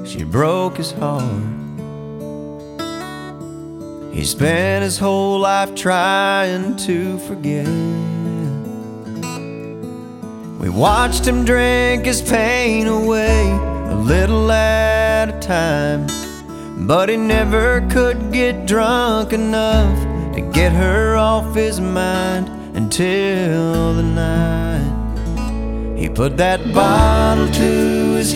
she broke his heart. He spent his whole life trying to forget. We watched him drink his pain away, a little at a time, but he never could get drunk enough to get her off his mind until the night he put that bottle to his